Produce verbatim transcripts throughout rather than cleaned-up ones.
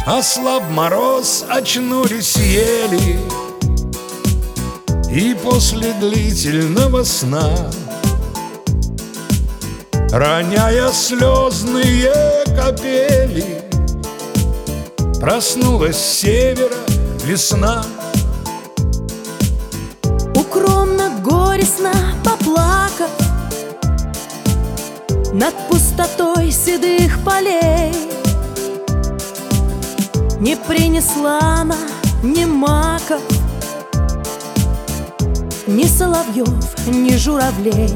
Ослаб мороз, очнулись ели, и после длительного сна, роняя слезные капели, проснулась с севера весна. Укромно, горестно поплакав над пустотой седых полей, не принесла она ни маков, ни соловьев, ни журавлей.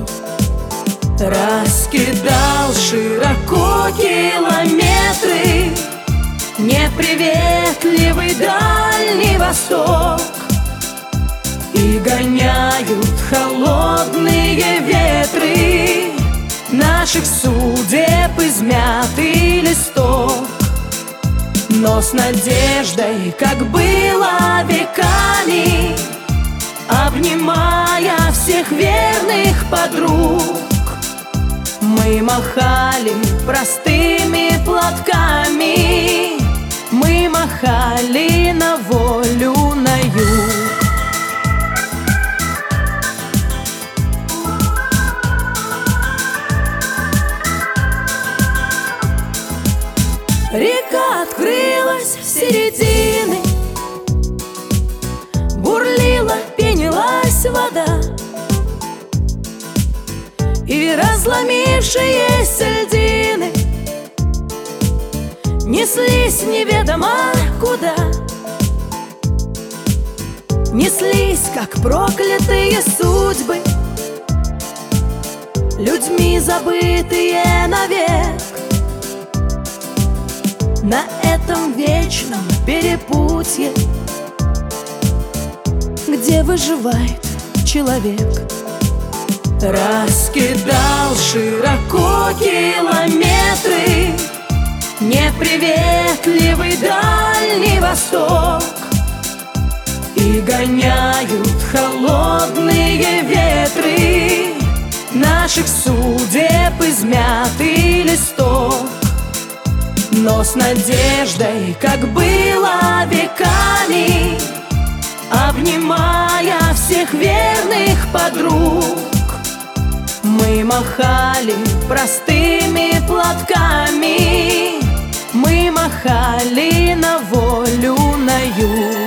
Раскидал широко километры неприветливый Дальний Восток, и гоняют холодные ветры наших судеб измятый листок. Но с надеждой, как было веками, обнимая всех верных подруг, мы махали простыми платками, мы махали на волю, на юг. Река открылась с середины, бурлила, пенилась вода, и разломившиеся льдины неслись неведомо куда. Неслись, как проклятые судьбы, людьми забытые навек, на этом вечном перепутье, где выживает человек. Раскидал широко километры неприветливый Дальний Восток, и гоняют холодные ветры наших судеб измятый листок. Но с надеждой, как было веками, обнимая всех верных подруг, мы махали простыми платками, мы махали на волю, на юг.